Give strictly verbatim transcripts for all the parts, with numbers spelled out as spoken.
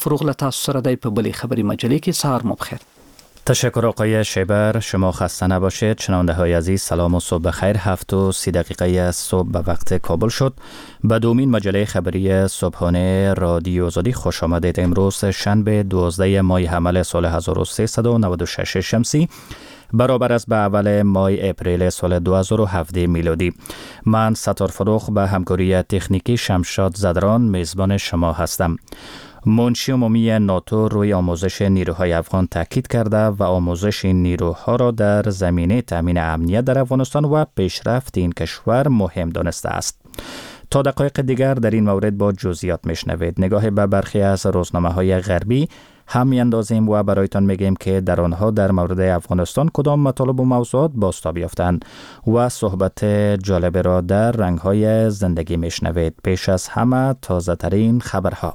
فروغ له تاسو سره دی په بلې خبري مجلې کې. سهار مو بخیر. تشکر آقای شیبر. شما خسته نباشید. شنونده های عزیز سلام و صبح بخیر. هفت و سی دقیقه صبح به وقت کابل شد. به دومین مجله خبری صبحانه رادیو آزادی خوش آمدید. امروز شنبه دوازده ماه حمل سال هزار و سیصد و نود و شش شمسی برابر است به اول ماه اپریل سال دو هزار و هفده میلادی. من ستار فروخ به همکاری تکنیکی شمشاد زدران میزبان شما هستم. منشی عمومی ناتو روی آموزش نیروهای افغان تاکید کرده و آموزش این نیروها را در زمینه تامین امنیت در افغانستان و پیشرفت این کشور مهم دانسته است. تا دقایق دیگر در این مورد با جزئیات میشنوید. نگاه به برخی از روزنامه‌های غربی هم میاندازیم و برایتان میگیم که در آنها در مورد افغانستان کدام مطالب و موضوعات بازتاب یافتند و صحبت جالب را در رنگ‌های زندگی میشنوید. پیش از همه تازه ترین خبرها.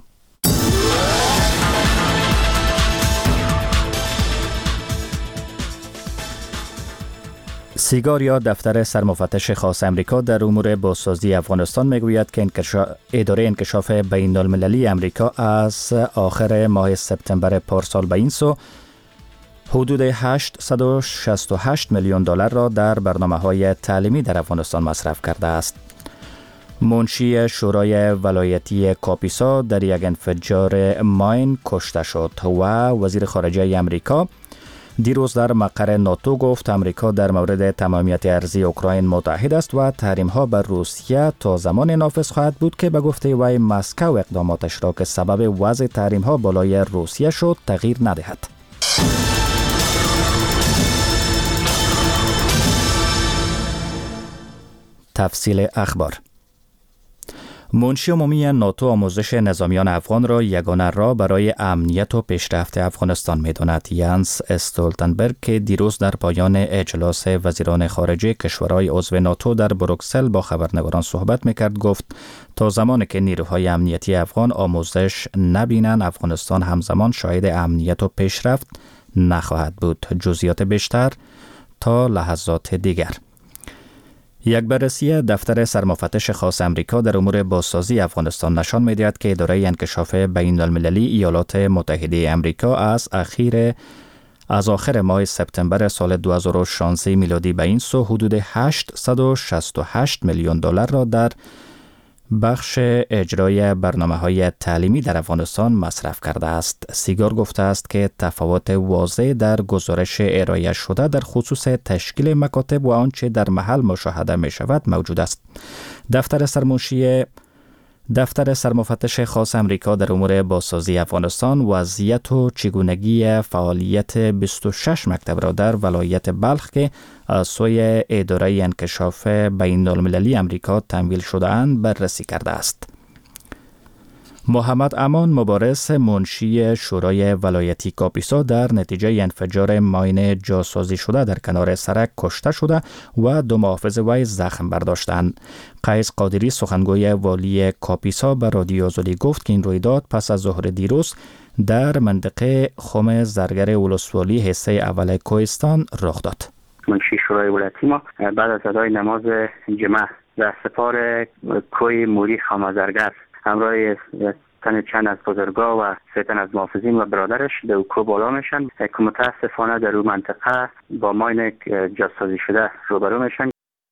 سیگار یا دفتر سرمفتش خاص امریکا در امور بازسازی افغانستان میگوید که انکشا... اداره انکشاف بین المللی امریکا از آخر ماه سپتامبر پارسال به این سو حدود هشتصد و شصت و هشت میلیون دلار را در برنامه‌های تعلیمی در افغانستان مصرف کرده است. منشی شورای ولایتی کاپیسا در یک انفجار ماین کشته شد و وزیر خارجه امریکا دیروز در مقر ناتو گفت امریکا در مورد تمامیت ارضی اوکراین متحد است و تحریم ها بر روسیه تا زمان نافذ خواهد بود که به گفته وی مسکو اقداماتش را که سبب وضع تحریم ها بالای روسیه شد تغییر ندهد. تفصیل اخبار. منشی عمومی ناتو آموزش نظامیان افغان را یگانه راه برای امنیت و پیشرفت افغانستان می‌داند. یانس استولتنبرگ که دیروز در پایان اجلاس وزیران خارجه کشورهای عضو ناتو در بروکسل با خبرنگاران صحبت می‌کرد گفت تا زمانی که نیروهای امنیتی افغان آموزش نبینند افغانستان همزمان شاهد امنیت و پیشرفت نخواهد بود. جزئیات بیشتر تا لحظات دیگر. یک بررسی دفتر سرمفتش خاص امریکا در امور بازسازی افغانستان نشان می‌دهد که اداره انکشاف بین المللی ایالات متحده امریکا از اخیر از آخر ماه سپتامبر سال دو هزار و شانزده میلادی به این سو حدود هشتصد و شصت و هشت میلیون دلار را در بخش اجرای برنامه‌های تعلیمی در افغانستان مصرف کرده است. سیگار گفته است که تفاوت واضح در گزارش ارائه شده در خصوص تشکیل مکاتب و آنچه در محل مشاهده می شود موجود است. دفتر سرمنشی دفتر سرمفتش خاص امریکا در امور بازسازی افغانستان وضعیت و چگونگی فعالیت بیست و شش مکتب را در ولایت بلخ که از سوی اداره انکشاف بین المللی امریکا تمویل شده اند بررسی کرده است. محمد امان مبارز منشی شورای ولایتی کاپیسا در نتیجه انفجار ماین جاسازی شده در کنار سرک کشته شده و دو محافظ وی زخم برداشتند. قیس قادری سخنگوی والی کاپیسا به رادیو آزادی گفت که این رویداد پس از ظهر دیروز در منطقه خم زرگر ولسوالی حصه اول کوهستان رخ داد. منشی شورای ولایتی ما بعد از ادای نماز جمعه در سپار کوی موری خم زرگر همراه تن چند از بزرگا و سه تن از محافظین و برادرش در کو بالا میشن که متاسفانه در اون منطقه با ماین جاسازی شده روبرو میشن.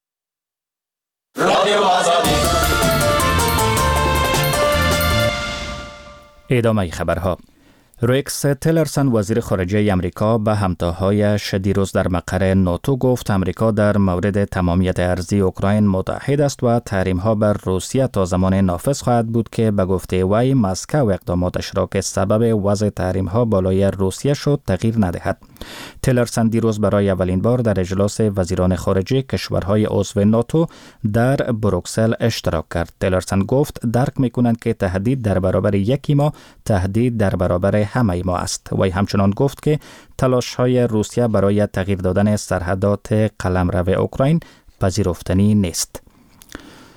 ادامه خبرها. ریکس تیلرسن وزیر خارجه امریکا به همتاهایش دیروز در مقر ناتو گفت امریکا در مورد تمامیت ارضی اوکراین متحد است و تحریم‌ها بر روسیه تا زمان نافذ خواهد بود که به گفته وی مسکو اقداماتش را که سبب وضع تحریم‌ها بالای روسیه شد تغییر ندهد. تیلرسن دیروز برای اولین بار در اجلاس وزیران خارجه کشورهای عضو ناتو در بروکسل اشتراک کرد. تیلرسن گفت درک می‌کنند که تهدید در برابر یکی ما تهدید در برابر همه ما است. وی همچنان گفت که تلاش‌های روسیه برای تغییر دادن سرحدات قلمرو اوکراین پذیرفتنی نیست.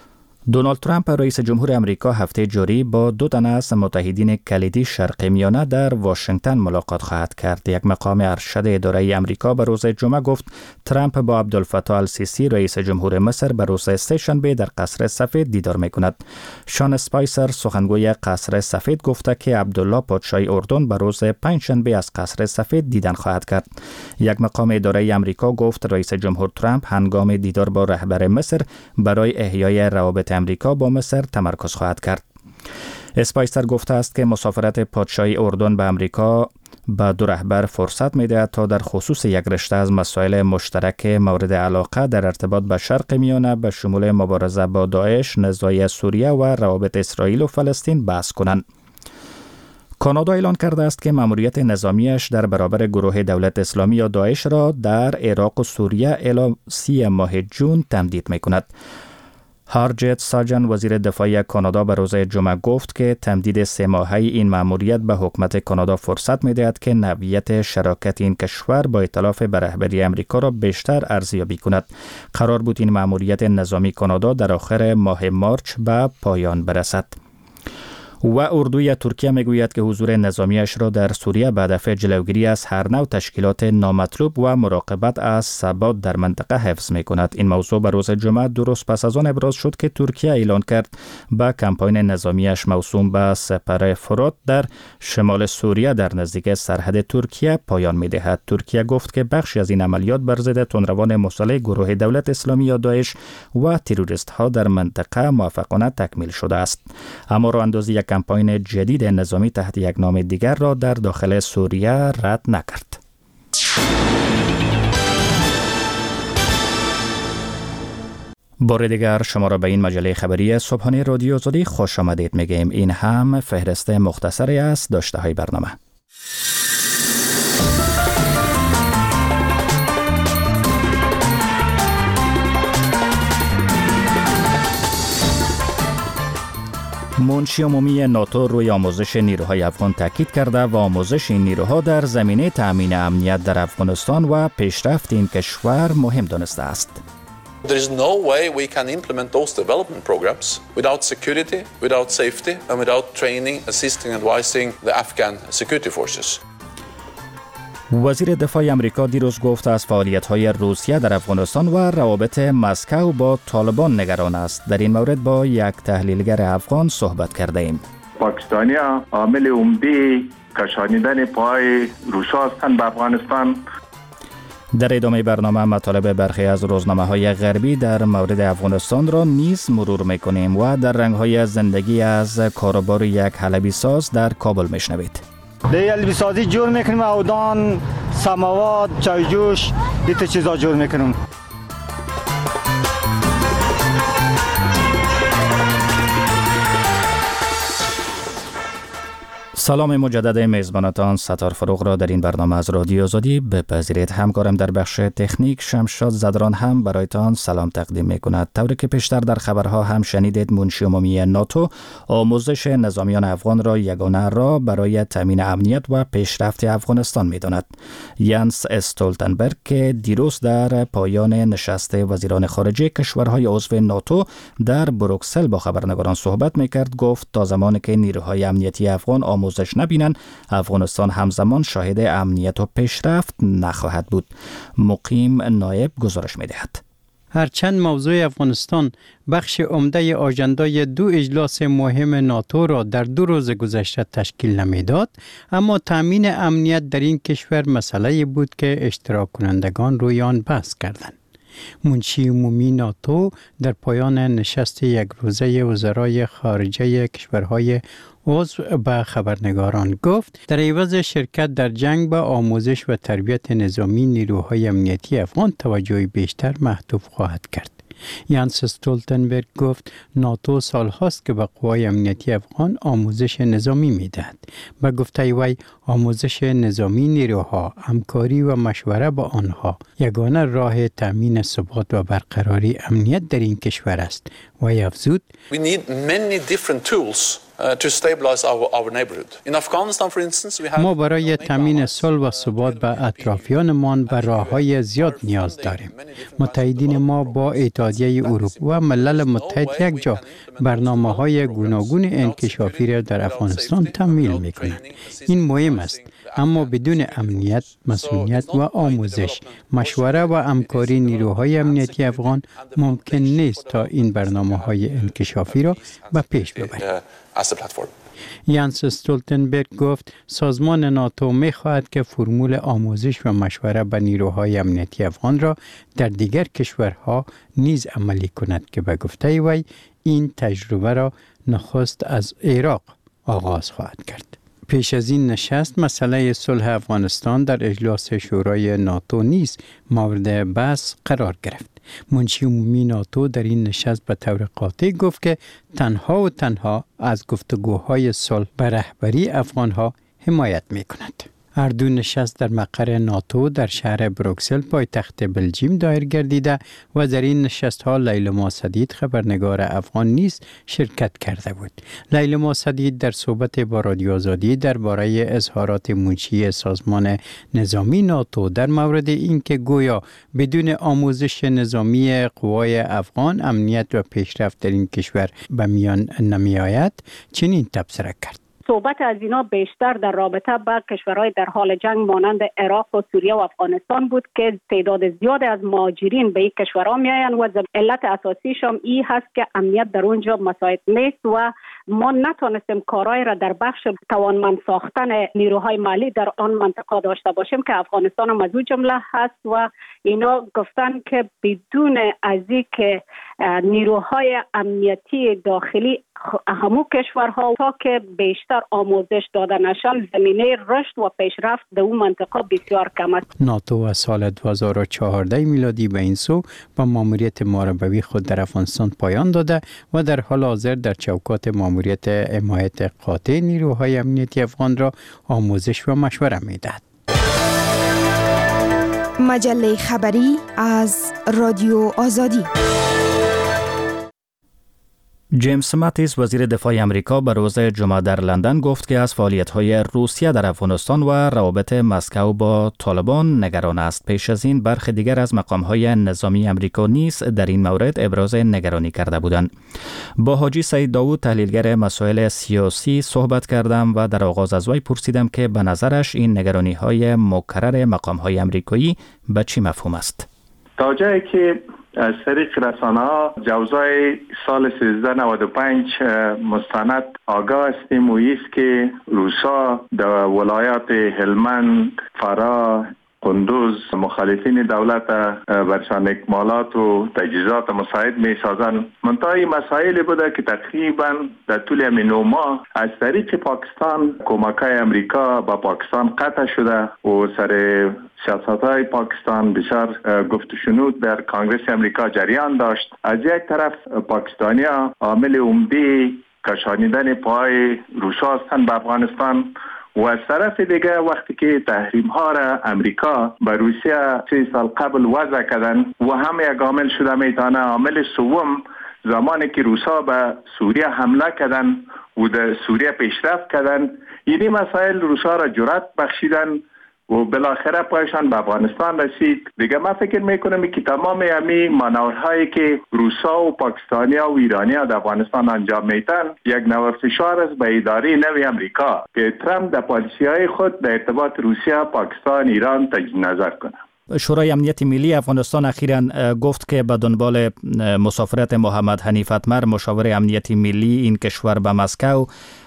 دونالد ترامپ رئیس جمهور امریکا هفته جاری با دو تن از متحدین کلیدی شرق میانه در واشنگتن ملاقات خواهد کرد. یک مقام ارشد اداره امریکا به روز جمعه گفت ترامپ با عبدالفتاح السیسی رئیس جمهور مصر به روز سه‌شنبه در قصر سفید دیدار میکند. شان اسپایسر سخنگوی قصر سفید گفته که عبدالله پادشاه اردن به روز پنجشنبه از قصر سفید دیدن خواهد کرد. یک مقام اداره امریکا گفت رئیس جمهور ترامپ هنگام دیدار با رهبر مصر برای احیای روابط امریکا با مصر تمرکز خواهد کرد. اسپایسر گفته است که مسافرت پادشاه اردن به امریکا به دو رهبر فرصت می‌دهد تا در خصوص یک رشته از مسائل مشترک مورد علاقه در ارتباط به شرق میانه به شمول مبارزه با داعش، نزاع سوریه و روابط اسرائیل و فلسطین بحث کنند. کانادا اعلان کرده است که مأموریت نظامیش در برابر گروه دولت اسلامی یا داعش را در عراق و سوریه الی سی ماه جون تمدید می‌کند. هارجت ساجن وزیر دفاعی کانادا به روز جمعه گفت که تمدید سه ماهه این مأموریت به حکومت کانادا فرصت می‌دهد که نوعیت شراکت این کشور با ائتلاف به رهبری امریکا را بیشتر ارزیابی کند. قرار بود این مأموریت نظامی کانادا در آخر ماه مارچ به پایان برسد. و اردوی ترکیه میگوید که حضور نظامیش را در سوریه به هدف جلوگیری از هر نوع تشکیلات نامطلوب و مراقبت از ثبات در منطقه حفظ میکند. این موضوع به روز جمعه درست پس از آن ابراز شد که ترکیه اعلان کرد به کمپاین نظامیش موسوم به سپر فرات در شمال سوریه در نزدیک سرحد ترکیه پایان میدهد. ترکیه گفت که بخشی از این عملیات بر ضد تندروان مسلح گروه دولت اسلامی یا داعش و تروریست ها در منطقه موفقانه تکمیل شده است. اما راه اندازی یک کمپاین جدید نظامی تحت یک نام دیگر را در داخل سوریه رد نکرد. بار دیگر شما را به این مجله خبری صبحانه رادیو آزادی خوش آمدید میگیم. این هم فهرست مختصری از داشته های برنامه. منشی عمومی ناتو روی آموزش نیروهای افغان تاکید کرده و آموزش این نیروها در زمینه تأمین امنیت در افغانستان و پیشرفت این کشور مهم دانسته است. There is no way we can implement those development programs without security, without safety and without training, assisting and advising the Afghan security forces. وزیر دفاع امریکا دیروز گفت از فعالیت‌های روسیه در افغانستان و روابط مسکو با طالبان نگران است. در این مورد با یک تحلیلگر افغان صحبت کرده ایم. پاکستانی‌ها عامل عمده کشانیدن پای روس‌ها هستند به افغانستان. در ادامه برنامه مطالب برخی از روزنامه‌های غربی در مورد افغانستان را نیز مرور می‌کنیم و در رنگ‌های زندگی از کاروبار یک حلبی ساز در کابل می‌شنوید. ده حلبی سازی جور میکنیم، اودان، سماوات، چایجوش، دیت چیزا جور میکنیم. سلام مجدد میزبانتان ستار فروغ را در این برنامه از رادیو آزادی بپذیرید. همکارم در بخش تکنیک شمشاد زدران هم برایتان سلام تقدیم می کند. طوری که پیشتر در خبرها هم شنیدید منشی عمومی ناتو آموزش نظامیان افغان را یگانه راه برای تامین امنیت و پیشرفت افغانستان می داند. یانس استولتنبرگ که دیروز در پایان نشست وزیران خارجه کشورهای عضو ناتو در بروکسل با خبرنگاران صحبت می کرد گفت تا زمانی که نیروهای امنیتی افغان آموزش نبینن افغانستان همزمان شاهد امنیت و پیشرفت نخواهد بود. مقیم نایب گزارش می‌دهد. هرچند موضوع افغانستان بخش عمده آژندای دو اجلاس مهم ناتو را در دو روز گذشته تشکیل نمیداد، اما تامین امنیت در این کشور مسئله بود که اشتراک کنندگان روی آن بحث کردند. منشی عمومی ناتو در پایان نشست یک روزه وزرای خارجه کشورهای عضو به خبرنگاران گفت در عوض شرکت در جنگ به آموزش و تربیت نظامی نیروهای امنیتی افغان توجه بیشتر محدود خواهد کرد. یانس استولتنبرگ گفت ناتو سالهاست که به قوای امنیتی افغان آموزش نظامی میدهد. به گفته وی آموزش نظامی نیروها، همکاری و مشوره با آنها یگانه راه تامین ثبات و برقراری امنیت در این کشور است. و افزود We need many different tools to stabilize our, our neighborhood. In Afghanistan, for instance, we have ما برای تامین صلح و ثبات به اطرافیانمان به راه‌های زیاد نیاز داریم. متحدین ما با اتحادیه اروپا و ملل متحد یک جا برنامه‌های گوناگون انکشافی را در افغانستان تمویل می‌کنند. این مهم است، اما بدون امنیت، مسئولیت و آموزش، مشوره و همکاری نیروهای امنیتی افغان ممکن نیست تا این برنامه‌های انکشافی را به پیش ببریم. یانس استولتنبرگ گفت سازمان ناتو می خواهد که فرمول آموزش و مشوره به نیروهای امنیتی افغان را در دیگر کشورها نیز عملی کند که به گفته وی این تجربه را نخست از عراق آغاز خواهد کرد. پیش از این نشست مسئله صلح افغانستان در اجلاس شورای ناتو نیز مورد بحث قرار گرفت. منشی عمومی ناتو در این نشست به طور قاطع گفت که تنها و تنها از گفتگوهای صلح به رهبری افغانها حمایت می کند. هر دو نشست در مقر ناتو در شهر بروکسل پایتخت بلژیم دایر گردیده و در این نشست‌ها لیلما سدید خبرنگار افغان نیز شرکت کرده بود. لیلما سدید در صحبت با رادیو آزادی درباره اظهارات منشی سازمان نظامی ناتو در مورد اینکه گویا بدون آموزش نظامی قوای افغان امنیت و پیشرفت در این کشور به میان نمی‌آید چنین تبصره کرد. صحبت از اینا بیشتر در رابطه با کشورهای در حال جنگ مانند عراق و سوریه و افغانستان بود که تعداد زیاد از مهاجرین به این کشورها میآیند و علت اساسیش هم این هست که امنیت در اونجا مساعد نیست و ما نتونستیم کارهای را در بخش توانمند ساختن نیروهای مالی در آن منطقه داشته باشیم که افغانستان هم از اون جمله هست و اینا گفتن که بدون از اینکه نیروهای امنیتی داخلی همو کشورها تا که بیشتر آموزش داده نشان زمینه رشد و پیشرفت در اون منطقه بسیار کم است. ناتو از سال دو هزار و چهارده میلادی به این سو با ماموریت مربوی خود در افغانستان پایان داده و در حال حاضر در چوکات ماموریت حمایت قاطع نیروهای امنیتی افغان را آموزش و مشوره میدهد. مجله خبری از رادیو آزادی. جیمز ماتیس وزیر دفاع امریکا به روز جمعه در لندن گفت که از فعالیت‌های روسیه در افغانستان و روابط مسکو با طالبان نگران است. پیش از این برخی دیگر از مقام‌های نظامی امریکا نیز در این مورد ابراز نگرانی کرده بودند. با حاجی سعید داوود تحلیلگر مسائل سیاسی صحبت کردم و در آغاز از وی پرسیدم که به نظرش این نگرانی‌های مکرر مقام‌های امریکایی به چی مفهوم است؟ تا جایی که از طریق رسانه ها جوزای سال سیزده نود و پنج مستند آگاه هستیم و ایست که روسا در ولایات هلمند، فرا، قندوز مخالفین دولت برشان اکمالات و تجهیزات مساعد می سازند. منتها این مسائل بوده که تقریبا در طول همین نو ماه از طریق پاکستان کمک‌های امریکا با پاکستان قطع شده و سر سیاست‌های پاکستان بسیار گفت و شنود در کنگره امریکا جریان داشت. از یک طرف پاکستانی‌ها عامل عمده کشانیدن پای روسا هستند به افغانستان و از طرف دیگه وقتی که تحریم ها را امریکا به روسیه سه سال قبل وضع کردن و هم یک عامل شده میتونه. عامل سوم زمانی که روسا به سوریه حمله کردن و در سوریه پیشرفت کردن، این مسائل روسا را جرأت بخشیدن و بالاخره پایشان به افغانستان رسید. دیگه من فکر میکنم که تمام همین مانورهایی که روسا و پاکستانیا و ایرانیا در افغانستان انجام میدن یک نوع فشار است به اداره نوی امریکا که ترامپ در پالیسی‌های خود در ارتباط روسیه، پاکستان، ایران تجدید نظر کنه. شورای امنیت ملی افغانستان اخیراً گفت که به دنبال مسافرت محمد حنیف اتمر مشاور امنیتی ملی این کشور به مسکو،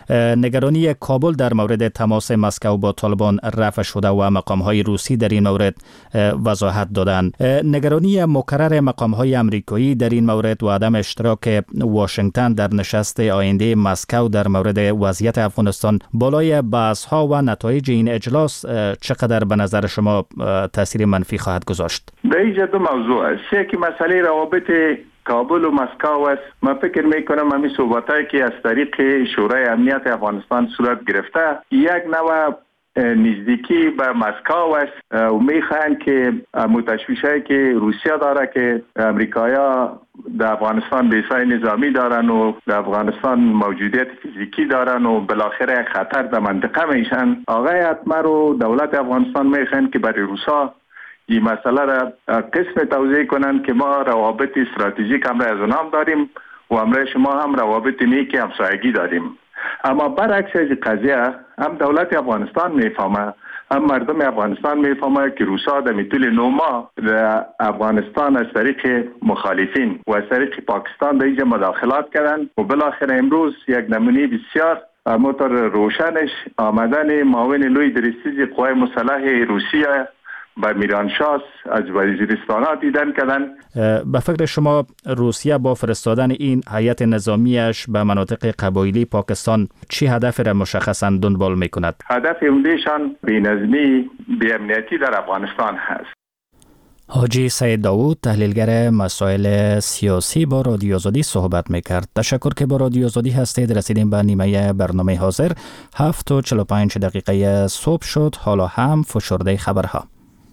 نگرانی کابل در مورد تماس مسکو با طالبان رفع شده و مقام‌های روسی در این مورد وضاحت دادند. نگرانی مکرر مقام‌های آمریکایی در این مورد و عدم اشتراک واشنگتن در نشست آینده مسکو در مورد وضعیت افغانستان بالای بحث‌ها و نتایج این اجلاس چقدر به نظر شما تاثیر منفی خواهد گذاشت؟ در اینجا دو موضوع است. یکی مسئله روابط کابل و مسکو است. من فکر میکنم همین صحبتایی که از طریق شورای امنیت افغانستان صورت گرفته یک نوع نزدیکی به مسکو است و میخواهند که متشویشی که روسیه داره که امریکایا در افغانستان بیسای نظامی دارن و در افغانستان موجودیت فیزیکی دارن و بالاخره خطر در منطقه میشن. آقای اتمر و دولت افغانستان میخواهند که برای روسا این مسئله را قسم توضیح کنند که ما روابط استراتژیک هم را از اونام داریم و همراه شما هم روابط نیک همسایگی داریم. اما برعکس از قضیه هم دولت افغانستان میفهمه، هم مردم افغانستان میفهمه که روسا در طول نو ماه در افغانستان از طریق مخالفین و از طریق پاکستان در اینجا مداخلات کردن و بالاخره امروز یک نمونه بسیار موتور روشنش آمدن معاون لوی درستیز قوای مسلح روسیه به میرانشاه از وزیرستان ها دیدن کردن. به فکر شما روسیه با فرستادن این هیئت نظامیش به مناطق قبایلی پاکستان چی هدف را مشخصا دنبال میکند؟ هدف عمدهشان بی‌نظمی، بی‌امنیتی در افغانستان هست. حاجی سید داوود تحلیلگر مسائل سیاسی با رادیو آزادی صحبت میکرد. تشکر که با رادیو آزادی هستید. رسیدیم به نیمه برنامه حاضر. هفت و چهل و پنج دقیقه صبح شد. حالا هم فشرده خبرها.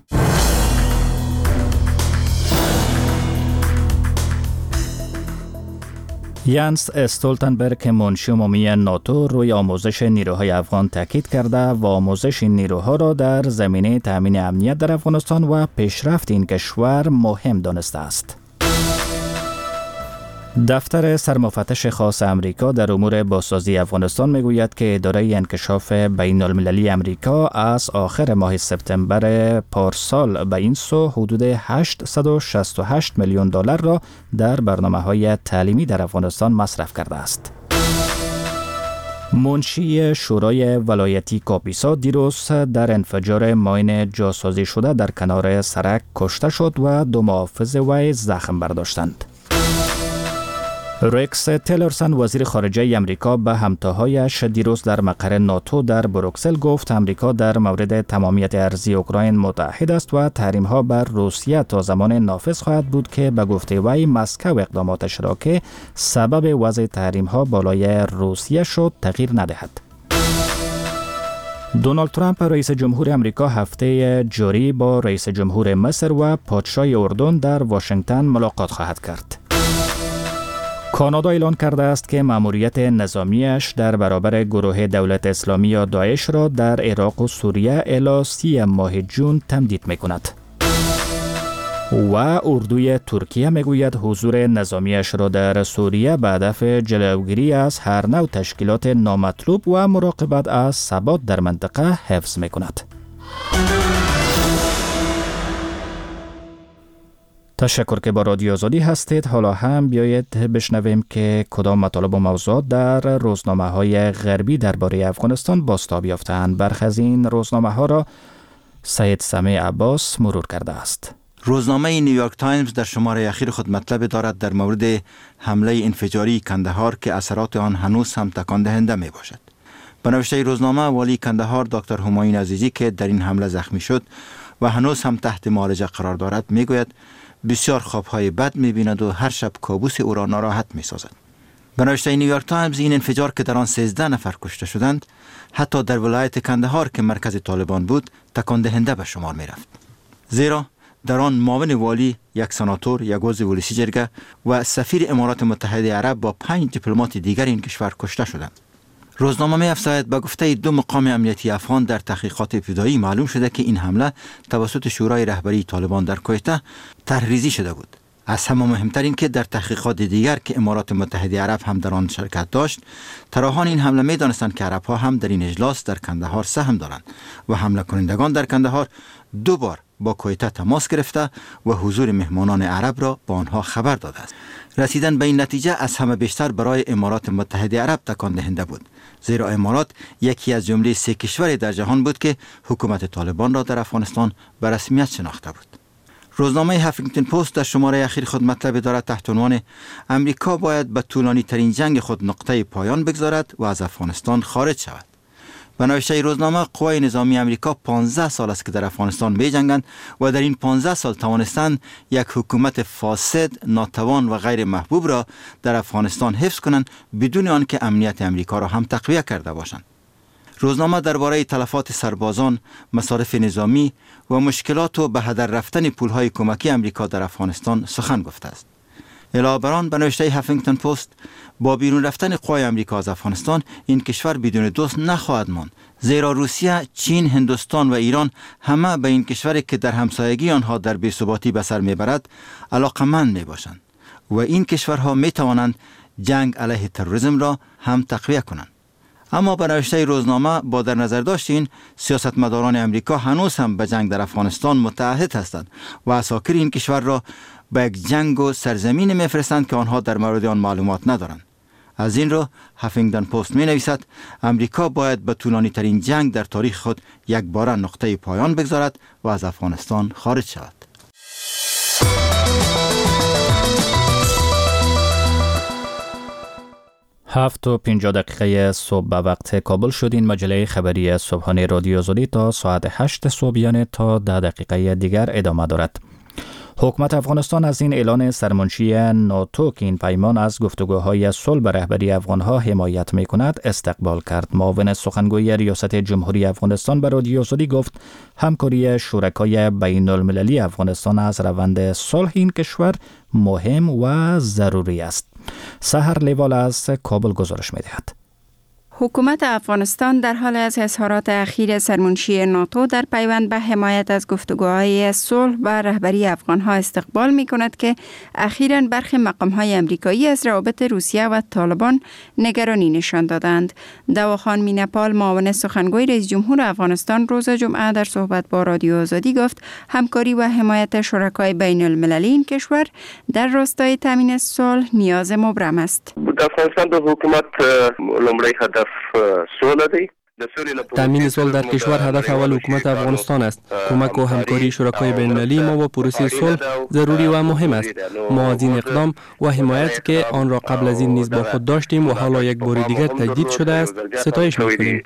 یانس استولتنبرگ منشی عمومی ناتو روی آموزش نیروهای افغان تاکید کرده و آموزش این نیروها را در زمینه تامین امنیت در افغانستان و پیشرفت این کشور مهم دانسته است. دفتر سرمفتش خاص امریکا در امور بازسازی افغانستان میگوید که اداره انکشاف بین المللی امریکا از آخر ماه سپتامبر پارسال به این سو حدود هشتصد و شصت و هشت میلیون دلار را در برنامه‌های تعلیمی در افغانستان مصرف کرده است. منشی شورای ولایتی کاپیسا دیروز در انفجار ماین جاسازی شده در کنار سرک کشته شد و دو محافظ وی زخم برداشتند. رکس تیلرسن وزیر خارجه امریکا به همتاهایش دیروز در مقر ناتو در بروکسل گفت امریکا در مورد تمامیت ارضی اوکراین متحد است و تحریم‌ها بر روسیه تا زمان نافذ خواهد بود که به گفته وی مسکو اقداماتش را که سبب وضع تحریم‌ها بالای روسیه شد تغییر ندهد. دونالد ترامپ رئیس جمهور امریکا هفته جاری با رئیس جمهور مصر و پادشاه اردن در واشنگتن ملاقات خواهد کرد. کانادا اعلان کرده است که مأموریت نظامیش در برابر گروه دولت اسلامی یا داعش را در عراق و سوریه الی سی ماه جون تمدید می‌کند. و اردوی ترکیه میگوید حضور نظامیش را در سوریه به هدف جلوگیری از هر نوع تشکیلات نامطلوب و مراقبت از ثبات در منطقه حفظ می‌کند. تشکر که با رادیو آزادی هستید. حالا هم بیایید بشنویم که کدام مطالب و موضوعات در روزنامه‌های غربی درباره افغانستان بازتاب یافته‌اند. برخی از این روزنامه‌ها را سید سمیع عباس مرور کرده است. روزنامه نیویورک تایمز در شماره اخیر خود مطلب دارد در مورد حمله انفجاری کندهار که اثرات آن هنوز هم تکان دهنده می باشد. به نوشته روزنامه والی کندهار دکتر همایون عزیزی که در این حمله زخمی شد و هنوز هم تحت معالجه قرار دارد میگوید بسیار خوابهای بد می‌بیند و هر شب کابوس او را ناراحت می‌سازد. به نوشته نیویورک تایمز این انفجار که در آن سیزده نفر کشته شدند حتی در ولایت کندهار که مرکز طالبان بود تکان دهنده به شمار می‌رفت. زیرا در آن معاون والی، یک سناتور، یک عضو ولسی جرگه و سفیر امارات متحده عرب با پنج دیپلمات دیگر این کشور کشته شدند. روزنامه می افزاید به گفته دو مقام امنیتی افغان در تحقیقات ابتدایی معلوم شده که این حمله توسط شورای رهبری طالبان در کویته طرح‌ریزی شده بود. از همه مهمتر این که در تحقیقات دیگر که امارات متحده عرب هم در آن شرکت داشت، طراحان این حمله می دانستند که عرب‌ها هم در این اجلاس در کندهار سهم دارند و حمله کنندگان در کندهار دو بار با کویته تماس گرفته و حضور مهمانان عرب را با آنها خبر داده است. رسیدن به این نتیجه از همه بیشتر برای امارات متحده عرب تکان دهنده بود، زیرا امارات یکی از جمله سه کشور در جهان بود که حکومت طالبان را در افغانستان به رسمیت شناخته بود. روزنامه هافینگتون پست در شماره اخیر خود مطلب دارد تحت عنوان امریکا باید به طولانی ترین جنگ خود نقطه پایان بگذارد و از افغانستان خارج شود. به نوشته روزنامه قوای نظامی امریکا پانزده سال است که در افغانستان می جنگند و در این پانزده سال توانستند یک حکومت فاسد، ناتوان و غیر محبوب را در افغانستان حفظ کنند بدون آنکه امنیت امریکا را هم تقویت کرده باشند. روزنامه درباره تلفات سربازان، مصارف نظامی و مشکلات و به هدر رفتن پولهای کمکی امریکا در افغانستان سخن گفته است. علاوه بر آن به نوشته هافینگتون پست، با بیرون رفتن قوای امریکا از افغانستان این کشور بدون دوست نخواهد ماند، زیرا روسیه، چین، هندوستان و ایران همه به این کشوری که در همسایگی آنها در بی‌ثباتی به سر میبرد علاقمند می باشند و این کشورها می توانند جنگ علیه تروریسم را هم تقویه کنند. اما به نوشته روزنامه با در نظر داشتین سیاستمداران امریکا هنوز هم به جنگ در افغانستان متعهد هستند و اساکر این کشور را به یک جنگ و سرزمین میفرستند که آنها در مورد آن معلومات ندارند. از این رو هافینگتون پست می نویسد امریکا باید به طولانی ترین جنگ در تاریخ خود یک بار نقطه پایان بگذارد و از افغانستان خارج شود. هفت و پنجاه دقیقه صبح به وقت کابل شد. این مجله خبری صبحانه رادیو آزادی تا ساعت هشت صبح یعنی تا ده دقیقه دیگر ادامه دارد. حکومت افغانستان از این اعلان سرمنشی ناتو که این پیمان از گفتگوهای صلح به رهبری افغانها حمایت می کند استقبال کرد. معاون سخنگوی ریاست جمهوری افغانستان به رادیو آزادی گفت همکاری شرکای بین المللی افغانستان از روند صلح این کشور مهم و ضروری است. سحر لیوال از کابل گزارش می دهد. حکومت افغانستان در حال از اظهارات اخیر سرمنشی ناتو در پیوند به حمایت از گفتگوهای صلح و رهبری افغانها استقبال می کند که اخیراً برخی مقام‌های امریکایی از روابط روسیه و طالبان نگرانی نشان دادند. دواخان مینپال معاون سخنگوی رئیس جمهور افغانستان روز جمعه در صحبت با رادیو آزادی گفت همکاری و حمایت شرکای بین المللی این کشور در راستای تامین صلح نیاز مبرم است. افغانستان د حکومت لومړی هدف صلح دی. تامین صلح در کشور هدف اول حکومت افغانستان است. کمک و همکاری شرکای بین المللی ما با پروسه صلح ضروری و مهم است. ما از این اقدام و حمایت که آن را قبل از این نیز با خود داشتیم و حالا یک بار دیگر تجدید شده است ستایش می‌کنیم.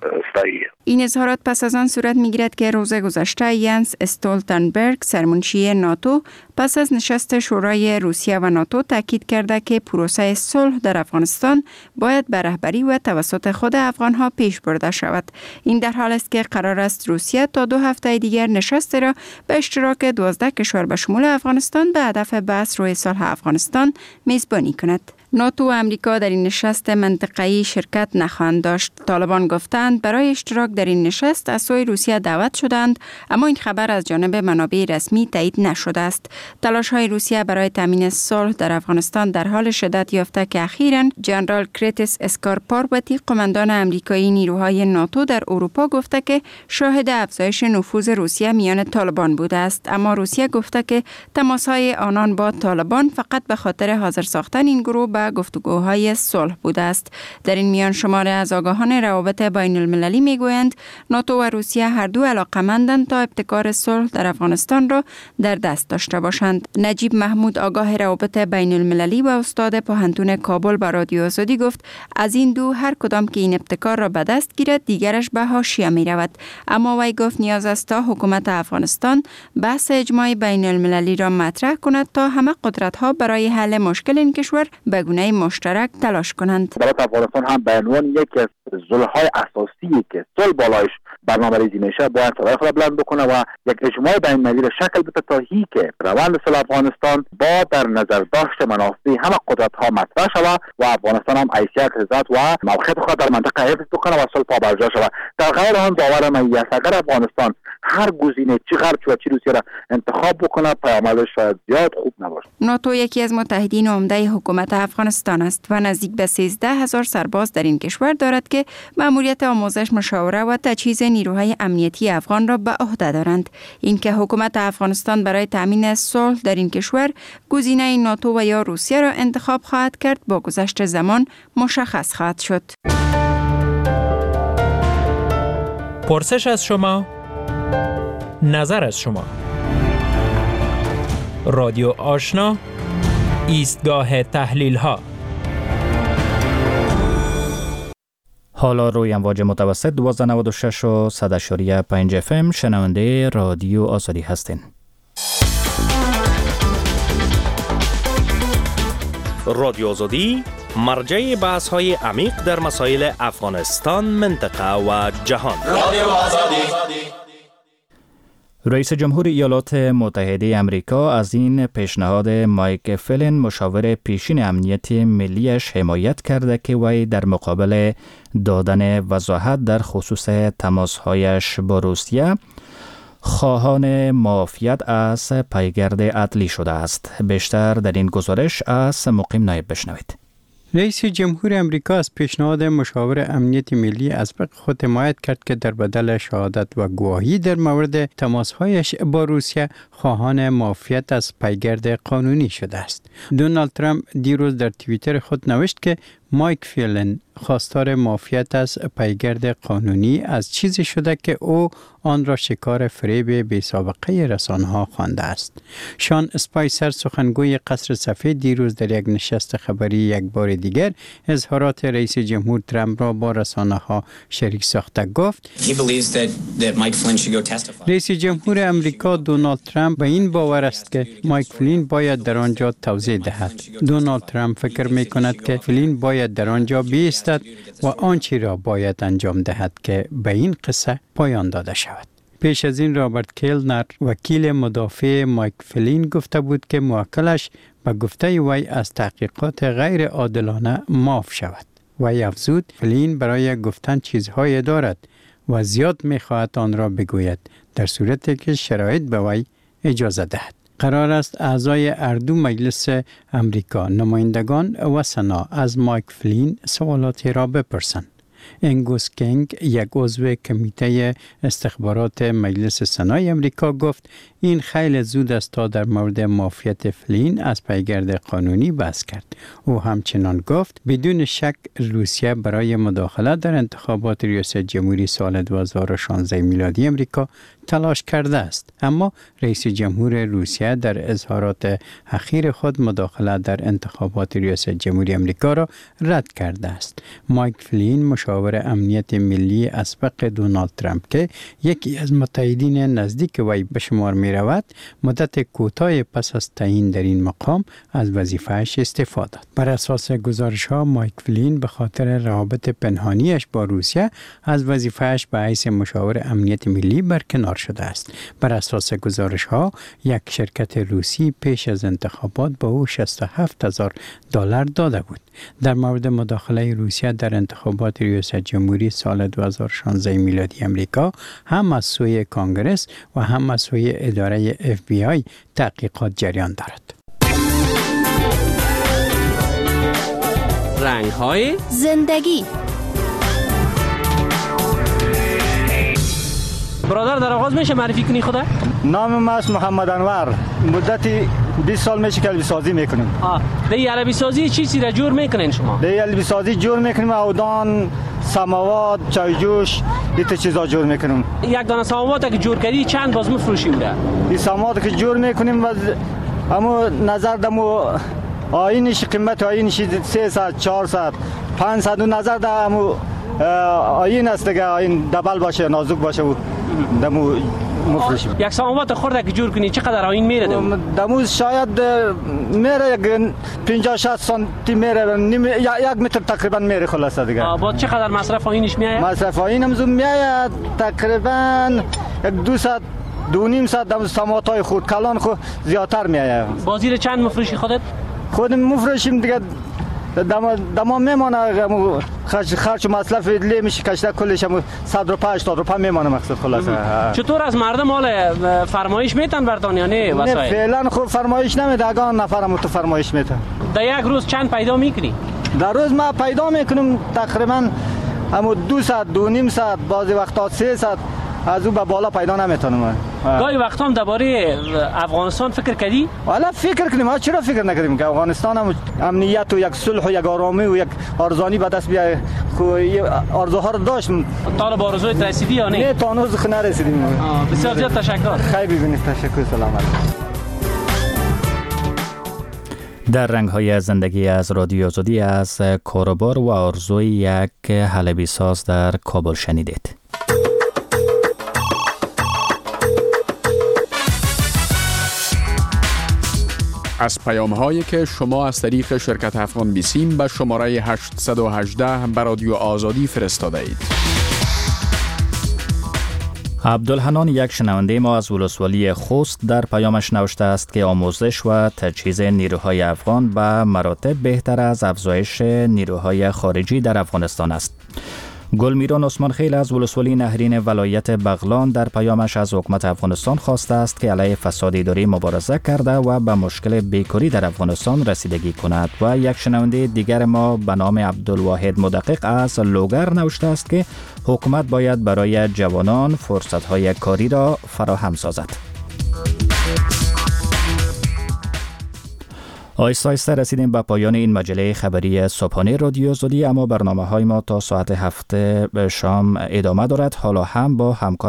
این اظهارات پس از آن صورت می‌گیرد که روز گذشته ینس استولتنبرگ سرمنشی ناتو پس از نشست شورای روسیه و ناتو تاکید کرده که پروسه صلح در افغانستان باید به رهبری و توسط خود افغانها پیش برده شود. این در حال است که قرار است روسیه تا دو هفته دیگر نشست را به اشتراک دوازده کشور به شمول افغانستان به هدف بحث روی صلح افغانستان میزبانی کند. ناتو و امریکا در این نشست منطقه‌ای شرکت نخواهند داشت. طالبان گفتند برای اشتراک در این نشست از سوی روسیه دعوت شدند، اما این خبر از جانب منابع رسمی تایید نشده است. تلاش‌های روسیه برای تامین صلح در افغانستان در حال شدت یافته که اخیراً جنرال کریتس اسکارپاربتی قماندان امریکایی نیروهای ناتو در اروپا گفته که شاهد افزایش نفوذ روسیه میان طالبان بوده است، اما روسیه گفته که تماس‌های آنان با طالبان فقط به خاطر حاضر ساختن این گروه گفتگوهای صلح بوده است. در این میان شماره از آگاهان روابط بین المللی میگویند ناتو و روسیه هر دو علاقه‌مندند تا ابتکار صلح در افغانستان را در دست داشته باشند. نجیب محمود آگاه روابط بین المللی و استاد پوهنتون کابل با رادیو آزادی گفت از این دو هر کدام که این ابتکار را به دست گیرد دیگرش به حاشیه می رود. اما وی گفت نیاز است تا حکومت افغانستان بحث اجماع بین المللی را مطرح کند تا همه قدرت‌ها برای حل مشکل این کشور به گونه مشترک تلاش کنند. دولت افغانستان هم به عنوان یکی از ضلع‌های اساسی که صلح بالایش برنامه‌ریزی میشه باید صدای خود بلند بکنه و یک اجماع بین المللی را شکل بده تا هی که روند صلح افغانستان با در نظر داشت منافع همه قدرت‌ها مطرح شود و افغانستان هم حیثیت عزت و موقعیت خود در منطقه حفظ بکنه و صلح پابرجا شود. در غیر آن باور من است اگر افغانستان هر گزینه چی غرب و چی روسیه را انتخاب بکنه پیامدش شاید زیاد خوب نباشه. ناتو یکی از متحدین عمده حکومت افغانستان است و نزدیک به سیزده هزار سرباز در این کشور دارد که مأموریت آموزش، مشاوره و تجهیز نیروهای امنیتی افغان را به عهده دارند. اینکه حکومت افغانستان برای تامین صلح در این کشور گزینه ناتو و یا روسیه را انتخاب خواهد کرد با گذشت زمان مشخص خواهد شد. پرسش از شما، نظر از شما. رادیو آشنا، ایستگاه تحلیل ها. حالا روی امواج متوسط دوازده نود و شش و صد اشاریه پنج اف ام شنونده رادیو آزادی هستین. رادیو آزادی مرجع بحث های عمیق در مسائل افغانستان، منطقه و جهان. رئیس جمهور ایالات متحده امریکا از این پیشنهاد مایک فلین مشاور پیشین امنیت ملیش حمایت کرده که وی در مقابل دادن وضاحت در خصوص تماسهایش با روسیه خواهان معافیت از پیگرد عدلی شده است. بیشتر در این گزارش از مقیم نایب بشنوید. رئیس جمهور امریکا از پیشنهاد مشاور امنیت ملی اسبق خود حمایت کرد که در بدل شهادت و گواهی در مورد تماسهایش با روسیه خواهان معافیت از پیگرد قانونی شده است. دونالد ترامپ دیروز در توییتر خود نوشت که مایک فلین خواستار معافیت از پیگرد قانونی از چیزی شده که او آن را شکار فریب بی سابقه رسانه‌ها خوانده است. شان اسپایسر سخنگوی قصر سفید دیروز در یک نشست خبری یک بار دیگر اظهارات رئیس جمهور ترامپ را با رسانه‌ها شریک ساخته گفت رئیس جمهور امریکا دونالد ترامپ به این باور است که مایک فلین باید در آنجا توضیح دهد. دونالد ترامپ فکر می کند که فلین باید در آنجا بایستد و آنچه را باید انجام دهد که به این قصه پایان داده شود. پیش از این رابرت کیلنر وکیل مدافع مایک فلین گفته بود که موکلش به گفته وی از تحقیقات غیر عادلانه معاف شود. وی افزود فلین برای گفتن چیزهای دارد و زیاد می خواهد آن را بگوید در صورتی که شرایط به وی اجازه دهد. قرار است اعضای اردو مجلس امریکا، نمایندگان و سنا از مایک فلین سوالاتی را بپرسند. انگوس کینگ، یک عضو کمیته استخبارات مجلس سنای امریکا، گفت این خیلی زود است تا در مورد معافیت فلین از پیگرد قانونی بحث کرد. او همچنان گفت بدون شک روسیه برای مداخله در انتخابات ریاست جمهوری سال دو هزار و شانزده میلادی امریکا تلاش کرده است، اما رئیس جمهور روسیه در اظهارات اخیر خود مداخله در انتخابات ریاست جمهوری امریکا را رد کرده است. مایک فلین مشاور امنیت ملی اسبق دونالد ترامپ که یکی از متحدین نزدیک وی به شمار می رود، مدت کوتاه پس از تعیین در این مقام از وظیفه‌اش استعفا داد. بر اساس گزارش‌ها مایک فلین به خاطر روابط پنهانیش با روسیه از وظیفه‌اش به حیث مشاور امنیت ملی برکنار شده است. بر اساس گزارش‌ها یک شرکت روسی پیش از انتخابات به او شصت و هفت هزار دلار داده بود. در مورد مداخله روسیه در انتخابات ریاست جمهوری سال دو هزار و شانزده میلادی امریکا هم از سوی کانگرس و هم از سوی اداره اف بی آی تحقیقات جریان دارد. رنگ‌های زندگی. برادر در آغاز میشه معرفی کنی خدا؟ نام من است محمد انور. مدتی بیست سال میشه که البی سازی میکنیم. آه، دی البی سازی چی چی را جور میکنین شما؟ دی البی سازی جور میکنیم، اودان، سماوات، چای جوش، ایت چیزا جور میکنیم. یک دانه سماوات که جور کردی چند باز مفروشی بوده؟ این سماوات که جور میکنیم و اما نظر دمو آینش قیمت آینش سیصد، چهارصد، پانصد و نظر دمو آین است که آین دبل باشه، نازک باشه و دمو مفروشیم. یک سماوات خورده که جور کنی چقدر آین میره دمو؟ دمو شاید میره یک پنجاه شصت سانتی میره، یک متر تقریبا میره خلاصه دیگه. با چقدر مصرف آینش میآید؟ مصرف آینم زوم میآید تقریبا یک دویست دو نیم صد دم سماواتای خود کلان خود زیادتر میآید. بازی چند مفروشی خودت؟ خودم مفروشیم دیگه. دما دما میمونه خرج خرج مصرف لی میشه کشته کلش هم صد و پنج تا روپا میمونه مقصد خلاصه. چطور از مردم حال فرمایش میتن بردان یا نه وسایل؟ نه فعلا خوب فرمایش نمیده، اگه نفرم تو فرمایش میده. در یک روز چند پیدا میکنی؟ در روز ما پیدا میکنم تقریبا همو دویست دو نیم صد، بعضی وقتا سیصد، از اون به بالا پیدا نمیتونم. گاهی وقتا هم درباره افغانستان فکر کردی؟ والا فکر کنیم، ما چرا فکر نکردیم که افغانستان هم امنیت و یک صلح و یک آرامی و یک ارزانی به دست بیای، آرزوها رو داشتم. تا به آرزویت رسیدی یا نه؟ نه تا هنوز خو نرسیدیم. بسیار زیاد تشکر. خیلی ببینید، تشکر، سلامت. در رنگ‌های زندگی از رادیو آزادی از کاروبار و آرزوی یک حلبی ساز در کابل شنیدید. از پیام هایی که شما از طریق شرکت افغان بیسیم به شماره هشت یک هشت به رادیو آزادی فرستاده اید. عبدالحنان، یک شنونده ما از ولسوالی خوست، در پیامش نوشته است که آموزش و تجهیز نیروهای افغان به مراتب بهتر از افزایش نیروهای خارجی در افغانستان است. گلمیران عثمان خیل از ولسوالی نهرین ولایت بغلان در پیامش از حکومت افغانستان خواسته است که علیه فساد اداری مبارزه کرده و به مشکل بیکاری در افغانستان رسیدگی کند. و یک شنونده دیگر ما به نام عبدالواحد مدقق از لوگر نوشته است که حکومت باید برای جوانان فرصت‌های کاری را فراهم سازد. آیسته آیسته رسیدیم به پایان این مجله خبری صبحانه رادیو آزادی، اما برنامه های ما تا ساعت هفت شام ادامه دارد. حالا هم با همکار